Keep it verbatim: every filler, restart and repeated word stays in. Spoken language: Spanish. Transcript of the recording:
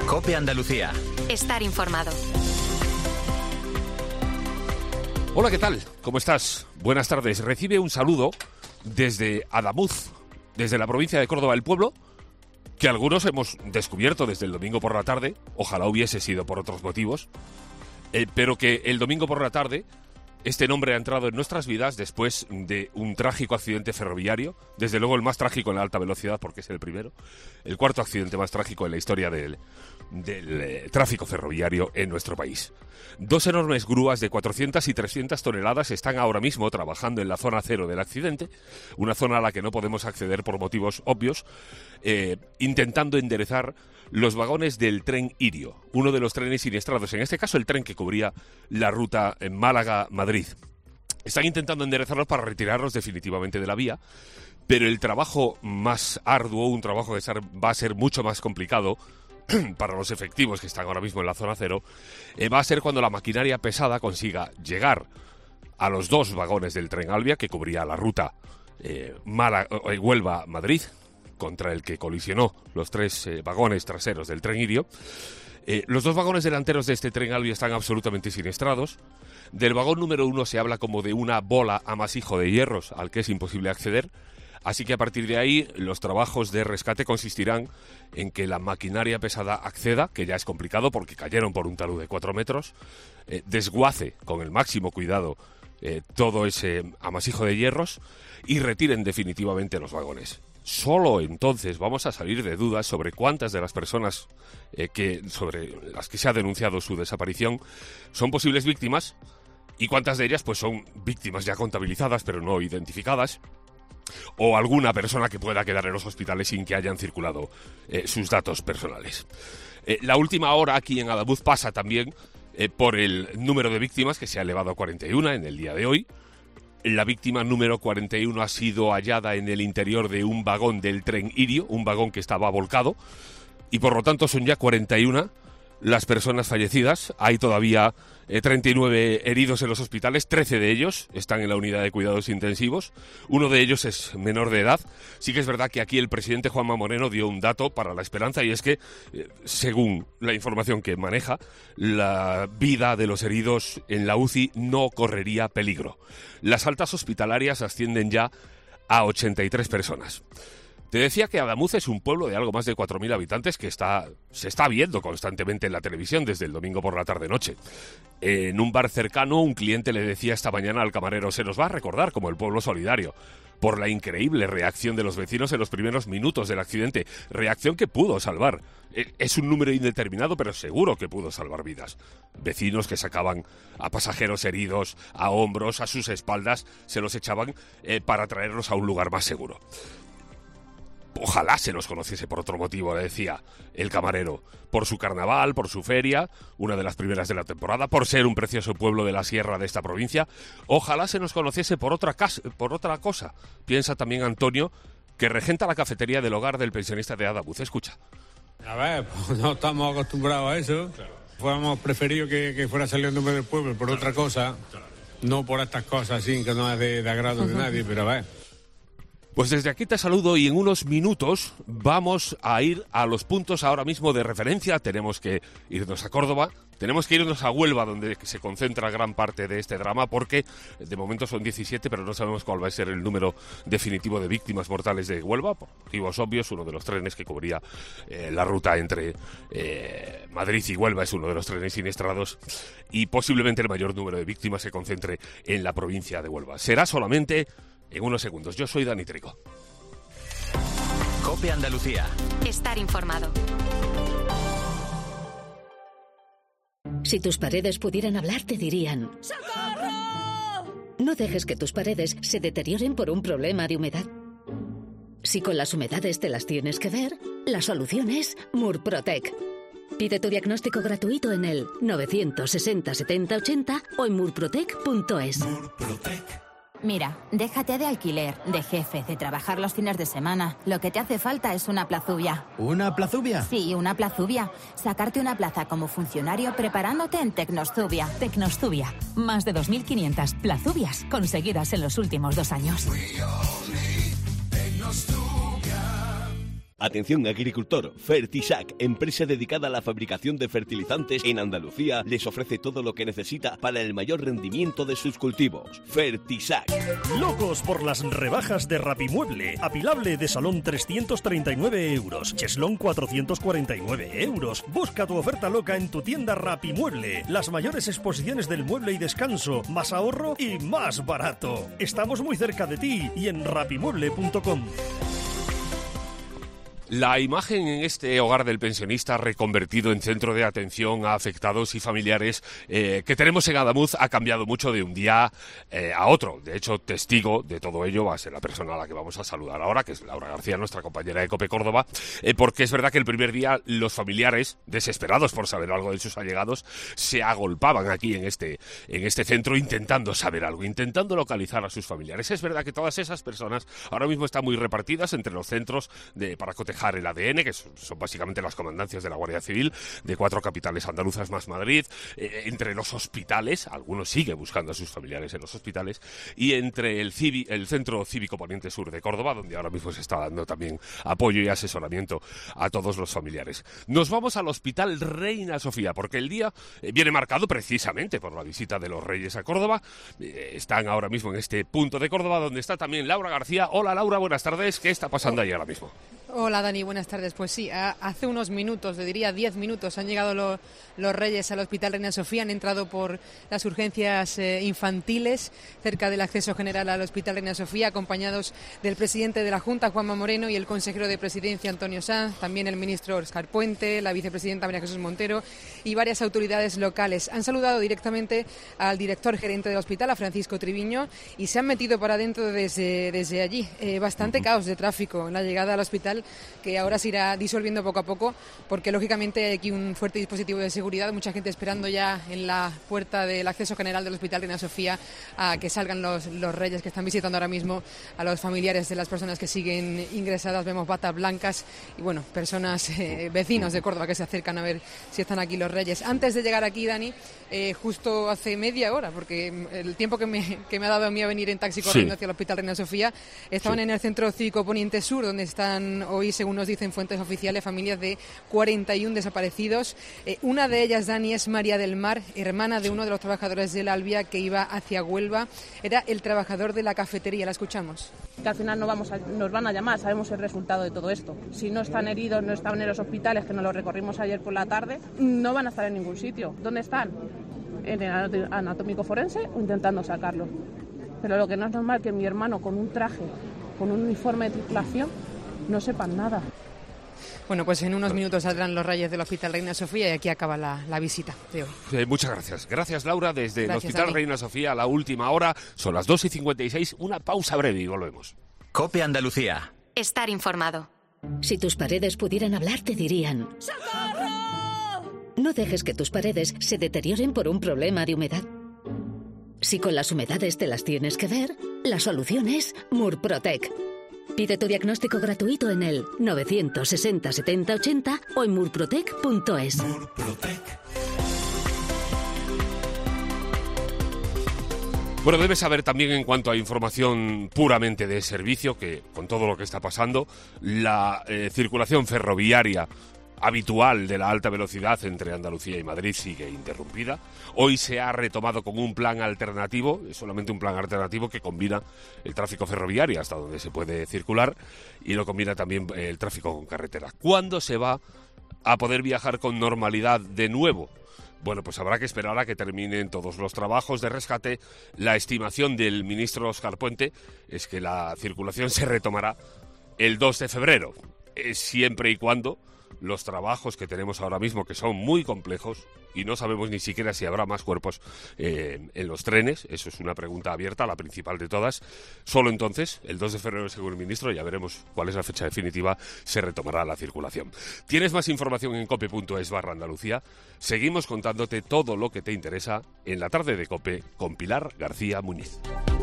COPE Andalucía. Estar informado. Hola, ¿qué tal? ¿Cómo estás? Buenas tardes. Recibe un saludo desde Adamuz, desde la provincia de Córdoba, el pueblo que algunos hemos descubierto desde el domingo por la tarde, ojalá hubiese sido por otros motivos, eh, pero que el domingo por la tarde este nombre ha entrado en nuestras vidas después de un trágico accidente ferroviario, desde luego el más trágico en la alta velocidad porque es el primero, el cuarto accidente más trágico en la historia del, del eh, tráfico ferroviario en nuestro país. Dos enormes grúas de cuatrocientas y trescientas toneladas están ahora mismo trabajando en la zona cero del accidente, una zona a la que no podemos acceder por motivos obvios, eh, intentando enderezar los vagones del tren Irio, uno de los trenes siniestrados, en este caso el tren que cubría la ruta en Málaga-Madrid. Están intentando enderezarlos para retirarlos definitivamente de la vía, pero el trabajo más arduo, un trabajo que va a ser mucho más complicado para los efectivos que están ahora mismo en la zona cero, eh, va a ser cuando la maquinaria pesada consiga llegar a los dos vagones del tren Alvia que cubría la ruta eh, Málaga, eh, Huelva-Madrid, contra el que colisionó los tres eh, vagones traseros del tren Irio. Eh, los dos vagones delanteros de este tren Alvia están absolutamente siniestrados. Del vagón número uno se habla como de una bola amasijo de hierros al que es imposible acceder. Así que a partir de ahí los trabajos de rescate consistirán en que la maquinaria pesada acceda, que ya es complicado porque cayeron por un talud de cuatro metros, eh, desguace con el máximo cuidado eh, todo ese amasijo de hierros y retiren definitivamente los vagones. Solo entonces vamos a salir de dudas sobre cuántas de las personas eh, que sobre las que se ha denunciado su desaparición son posibles víctimas y cuántas de ellas pues son víctimas ya contabilizadas pero no identificadas, o alguna persona que pueda quedar en los hospitales sin que hayan circulado eh, sus datos personales. Eh, la última hora aquí en Adamuz pasa también eh, por el número de víctimas que se ha elevado a cuarenta y uno en el día de hoy. La víctima número cuarenta y uno ha sido hallada en el interior de un vagón del tren Irio, un vagón que estaba volcado, y por lo tanto son ya cuarenta y uno las personas fallecidas. Hay todavía eh, treinta y nueve heridos en los hospitales, trece de ellos están en la unidad de cuidados intensivos, uno de ellos es menor de edad. Sí que es verdad que aquí el presidente Juanma Moreno dio un dato para la esperanza y es que, eh, según la información que maneja, la vida de los heridos en la U C I no correría peligro. Las altas hospitalarias ascienden ya a ochenta y tres personas. Te decía que Adamuz es un pueblo de algo más de cuatro mil habitantes que está, se está viendo constantemente en la televisión desde el domingo por la tarde-noche. En un bar cercano, un cliente le decía esta mañana al camarero: se nos va a recordar como el pueblo solidario, por la increíble reacción de los vecinos en los primeros minutos del accidente. Reacción que pudo salvar. Es un número indeterminado, pero seguro que pudo salvar vidas. Vecinos que sacaban a pasajeros heridos a hombros, a sus espaldas, se los echaban eh, para traerlos a un lugar más seguro. Ojalá se nos conociese por otro motivo, le decía el camarero, por su carnaval, por su feria, una de las primeras de la temporada, por ser un precioso pueblo de la sierra de esta provincia. Ojalá se nos conociese por otra, casa, por otra cosa, piensa también Antonio, que regenta la cafetería del hogar del pensionista de Adamuz. Escucha. A ver, pues no estamos acostumbrados a eso. Claro. Fuéramos preferido que, que fuera saliendo del pueblo por claro. otra cosa, claro. no por estas cosas así, que no es de, de agrado de nadie, pero a ver. Pues desde aquí te saludo y en unos minutos vamos a ir a los puntos ahora mismo de referencia. Tenemos que irnos a Córdoba, tenemos que irnos a Huelva, donde se concentra gran parte de este drama, porque de momento son diecisiete, pero no sabemos cuál va a ser el número definitivo de víctimas mortales de Huelva, por motivos obvios. Uno de los trenes que cubría eh, la ruta entre eh, Madrid y Huelva es uno de los trenes siniestrados y posiblemente el mayor número de víctimas se concentre en la provincia de Huelva. Será solamente en unos segundos. Yo soy Dani Trigo. COPE Andalucía. Estar informado. Si tus paredes pudieran hablar, te dirían: ¡Socorro! No dejes que tus paredes se deterioren por un problema de humedad. Si con las humedades te las tienes que ver, la solución es Murprotec. Pide tu diagnóstico gratuito en el novecientos sesenta setenta ochenta o en murprotec punto es. Murprotec. Mira, déjate de alquiler, de jefe, de trabajar los fines de semana. Lo que te hace falta es una plazubia. ¿Una plazubia? Sí, una plazubia. Sacarte una plaza como funcionario preparándote en Tecnostubia. Tecnostubia. Más de dos mil quinientas plazubias conseguidas en los últimos dos años. Atención agricultor, Fertisac, empresa dedicada a la fabricación de fertilizantes en Andalucía, les ofrece todo lo que necesita para el mayor rendimiento de sus cultivos. Fertisac. Locos por las rebajas de Rapimueble. Apilable de salón trescientos treinta y nueve euros. Cheslón cuatrocientos cuarenta y nueve euros. Busca tu oferta loca en tu tienda Rapimueble. Las mayores exposiciones del mueble y descanso. Más ahorro y más barato. Estamos muy cerca de ti y en rapimueble punto com. La imagen en este hogar del pensionista reconvertido en centro de atención a afectados y familiares eh, que tenemos en Adamuz ha cambiado mucho de un día eh, a otro. De hecho, testigo de todo ello va a ser la persona a la que vamos a saludar ahora, que es Laura García, nuestra compañera de COPE Córdoba, eh, porque es verdad que el primer día los familiares, desesperados por saber algo de sus allegados, se agolpaban aquí en este, en este centro intentando saber algo, intentando localizar a sus familiares. Es verdad que todas esas personas ahora mismo están muy repartidas entre los centros de, para cotejar el A D N, que son, son básicamente las comandancias de la Guardia Civil, de cuatro capitales andaluzas más Madrid, eh, entre los hospitales, algunos siguen buscando a sus familiares en los hospitales, y entre el, civi, el Centro Cívico Poniente Sur de Córdoba, donde ahora mismo se está dando también apoyo y asesoramiento a todos los familiares. Nos vamos al Hospital Reina Sofía, porque el día eh, viene marcado precisamente por la visita de los Reyes a Córdoba. Eh, están ahora mismo en este punto de Córdoba, donde está también Laura García. Hola Laura, buenas tardes. ¿Qué está pasando ahí ahora mismo? Hola Dani, buenas tardes. Pues sí, hace unos minutos, le diría diez minutos, han llegado lo, los Reyes al Hospital Reina Sofía, han entrado por las urgencias eh, infantiles cerca del acceso general al Hospital Reina Sofía, acompañados del presidente de la Junta, Juanma Moreno, y el consejero de Presidencia, Antonio Sanz, también el ministro Óscar Puente, la vicepresidenta María Jesús Montero y varias autoridades locales. Han saludado directamente al director gerente del hospital, a Francisco Triviño, y se han metido para adentro desde, desde allí. Eh, bastante caos de tráfico en la llegada al hospital, que ahora se irá disolviendo poco a poco, porque lógicamente hay aquí un fuerte dispositivo de seguridad, mucha gente esperando ya en la puerta del acceso general del Hospital Reina Sofía a que salgan los, los Reyes, que están visitando ahora mismo a los familiares de las personas que siguen ingresadas. Vemos batas blancas y bueno, personas, eh, vecinos de Córdoba que se acercan a ver si están aquí los Reyes. Antes de llegar aquí, Dani, eh, justo hace media hora, porque el tiempo que me, que me ha dado a mí a venir en taxi corriendo sí. hacia el Hospital Reina Sofía, estaban sí. en el Centro Cívico Poniente Sur, donde están hoy, según nos dicen fuentes oficiales, familias de cuarenta y uno desaparecidos. Eh, una de ellas, Dani, es María del Mar, hermana de uno de los trabajadores del Albia que iba hacia Huelva. Era el trabajador de la cafetería. La escuchamos. Que al final no vamos a, nos van a llamar, sabemos el resultado de todo esto. Si no están heridos, no están en los hospitales, que nos los recorrimos ayer por la tarde, no van a estar en ningún sitio. ¿Dónde están? En el anatómico forense o intentando sacarlo. Pero lo que no es normal es que mi hermano, con un traje, con un uniforme de tripulación, no sepan nada. Bueno, pues en unos minutos saldrán los Reyes del Hospital Reina Sofía y aquí acaba la, la visita de hoy. Eh, muchas gracias. Gracias, Laura, desde gracias, el Hospital Reina Sofía a la última hora. Son las dos y cincuenta y seis. Una pausa breve y volvemos. COPE Andalucía. Estar informado. Si tus paredes pudieran hablar, te dirían: ¡socorro! No dejes que tus paredes se deterioren por un problema de humedad. Si con las humedades te las tienes que ver, la solución es Murprotec. Pide tu diagnóstico gratuito en el novecientos sesenta setenta ochenta o en murprotec punto es. Murprotec. Bueno, debes saber también, en cuanto a información puramente de servicio, que con todo lo que está pasando, la eh, circulación ferroviaria habitual de la alta velocidad entre Andalucía y Madrid sigue interrumpida. Hoy se ha retomado con un plan alternativo, es solamente un plan alternativo que combina el tráfico ferroviario hasta donde se puede circular y lo combina también el tráfico con carretera. ¿Cuándo se va a poder viajar con normalidad de nuevo? Bueno, pues habrá que esperar a que terminen todos los trabajos de rescate. La estimación del ministro Óscar Puente es que la circulación se retomará el dos de febrero, eh, siempre y cuando los trabajos que tenemos ahora mismo, que son muy complejos, y no sabemos ni siquiera si habrá más cuerpos eh, en los trenes, eso es una pregunta abierta, la principal de todas. Solo entonces, el dos de febrero, según el ministro, ya veremos cuál es la fecha definitiva, se retomará la circulación. Tienes más información en cope punto es barra Andalucía. Seguimos contándote todo lo que te interesa en la tarde de COPE con Pilar García Muñiz.